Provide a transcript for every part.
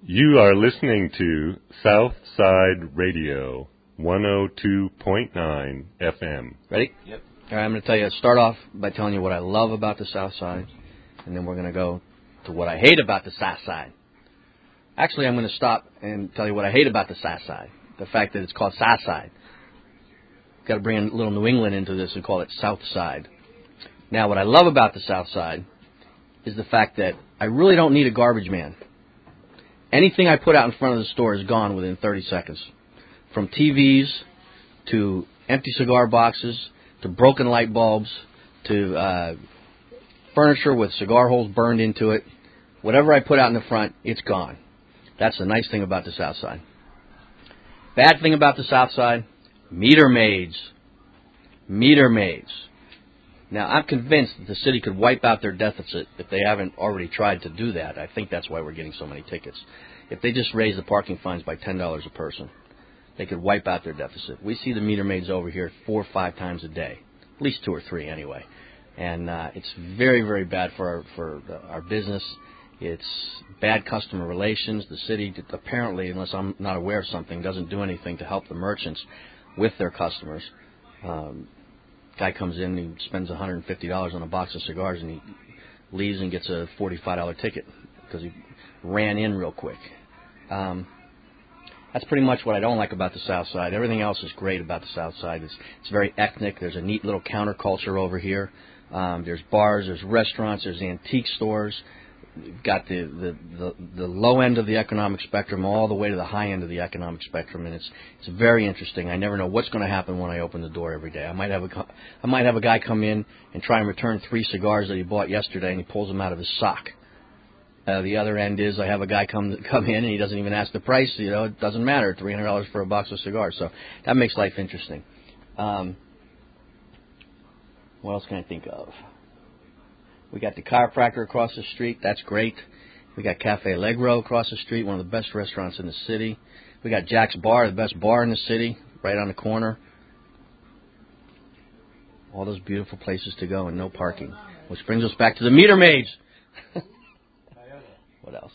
You are listening to Southside Radio 102.9 FM. Ready? Yep. All right, I'm going to start off by telling you what I love about the South Side, and then we're going to go to what I hate about the South Side. Actually, I'm going to stop and tell you what I hate about the South Side, the fact that it's called South Side. Got to bring a little New England into this and call it South Side. Now, what I love about the South Side is the fact that I really don't need a garbage man. Anything I put out in front of the store is gone within 30 seconds. From TVs to empty cigar boxes to broken light bulbs to furniture with cigar holes burned into it. Whatever I put out in the front, it's gone. That's the nice thing about the South Side. Bad thing about the South Side, meter maids. Meter maids. Now, I'm convinced that the city could wipe out their deficit if they haven't already tried to do that. I think that's why we're getting so many tickets. If they just raise the parking fines by $10 a person, they could wipe out their deficit. We see the meter maids over here 4 or 5 times a day, at least 2 or 3 anyway. And it's very, very bad for our business. It's bad customer relations. The city apparently, unless I'm not aware of something, doesn't do anything to help the merchants with their customers. Guy comes in and he spends $150 on a box of cigars and he leaves and gets a $45 ticket because he ran in real quick. That's pretty much what I don't like about the South Side. Everything else is great about the South Side. It's very ethnic. There's a neat little counterculture over here. There's bars, there's restaurants, there's antique stores. You've got the low end of the economic spectrum all the way to the high end of the economic spectrum, and it's very interesting. I never know what's going to happen when I open the door every day. I might have a guy come in and try and return 3 cigars that he bought yesterday, and he pulls them out of his sock. The other end is I have a guy come in and he doesn't even ask the price. You know, it doesn't matter. $300 for a box of cigars. So that makes life interesting. What else can I think of? We got the chiropractor across the street. That's great. We got Cafe Allegro across the street, one of the best restaurants in the city. We got Jack's Bar, the best bar in the city, right on the corner. All those beautiful places to go and no parking. Which brings us back to the meter maids. What else?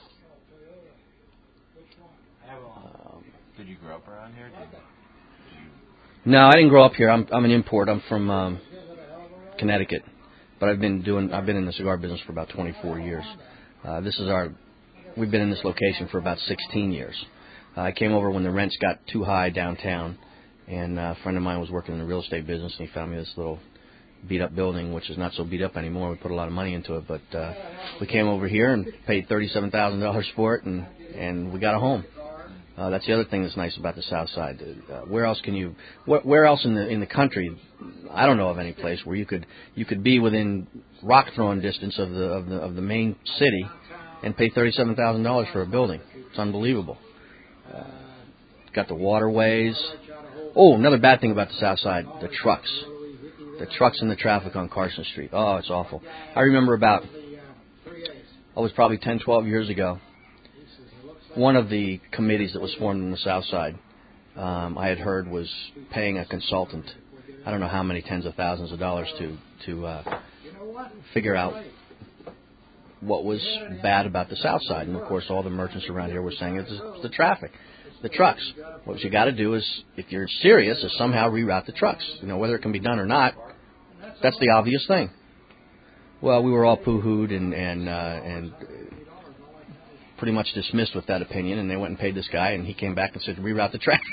Did you grow up around here? No, I didn't grow up here. I'm an import. I'm from Connecticut. But I've been in the cigar business for about 24 years. We've been in this location for about 16 years. I came over when the rents got too high downtown, and a friend of mine was working in the real estate business, and he found me this little beat-up building, which is not so beat up anymore. We put a lot of money into it, but we came over here and paid $37,000 for it, and we got a home. That's the other thing that's nice about the South Side. Where else in the country? I don't know of any place where you could be within rock throwing distance of the main city and pay $37,000 for a building. It's unbelievable. Got the waterways. Oh, another bad thing about the South Side: the trucks. The trucks and the traffic on Carson Street. Oh, it's awful. I remember it was probably 10, 12 years ago. One of the committees that was formed in the South Side, I had heard, was paying a consultant, I don't know how many tens of thousands of dollars to figure out what was bad about the South Side. And, of course, all the merchants around here were saying it's the traffic, the trucks. What you got to do is, if you're serious, is somehow reroute the trucks. You know, whether it can be done or not, that's the obvious thing. Well, we were all poo-hooed and pretty much dismissed with that opinion, and they went and paid this guy, and he came back and said, reroute the traffic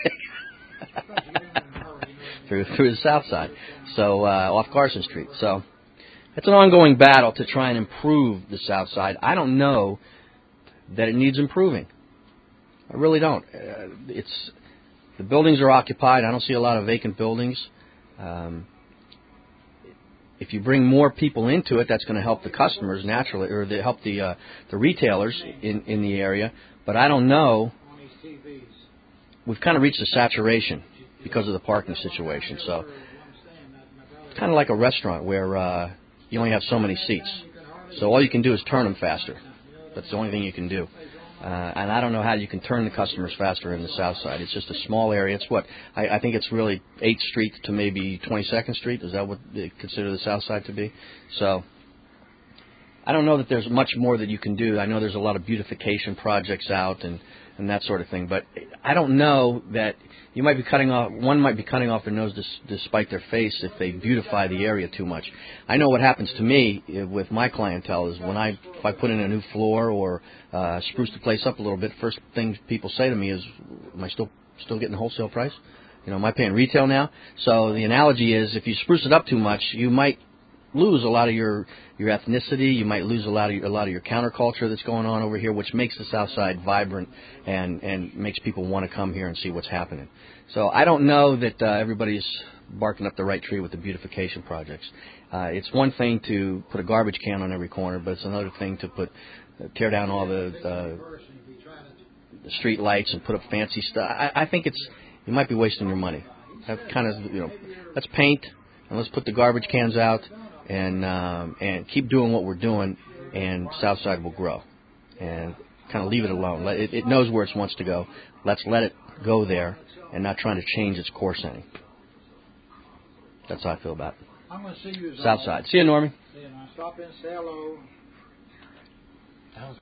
through the South Side, so off Carson Street. So it's an ongoing battle to try and improve the South Side. I don't know that it needs improving. I really don't. The buildings are occupied. I don't see a lot of vacant buildings. If you bring more people into it, that's going to help the customers naturally, or help the retailers in the area. But I don't know. We've kind of reached a saturation because of the parking situation. So it's kind of like a restaurant where you only have so many seats. So all you can do is turn them faster. That's the only thing you can do. And I don't know how you can turn the customers faster in the South Side. It's just a small area. It's I think it's really 8th Street to maybe 22nd Street. Is that what they consider the South Side to be? So I don't know that there's much more that you can do. I know there's a lot of beautification projects out and that sort of thing, but I don't know that you might be one might be cutting off their nose despite their face if they beautify the area too much. I know what happens to me with my clientele is if I put in a new floor or spruce the place up a little bit, first thing people say to me is, am I still getting wholesale price? Am I paying retail now? So the analogy is, if you spruce it up too much, you might lose a lot of your ethnicity. You might lose a lot of your counterculture that's going on over here, which makes the South Side vibrant and makes people want to come here and see what's happening. So I don't know that everybody's barking up the right tree with the beautification projects. It's one thing to put a garbage can on every corner, but it's another thing to tear down all the street lights and put up fancy stuff. I think you might be wasting your money. Let's paint and let's put the garbage cans out. And keep doing what we're doing, and Southside will grow. And kind of leave it alone. It knows where it wants to go. Let's let it go there, and not trying to change its course any. That's how I feel about it. I'm going to see you Southside. See you, Normie. See you. Stop in, say hello.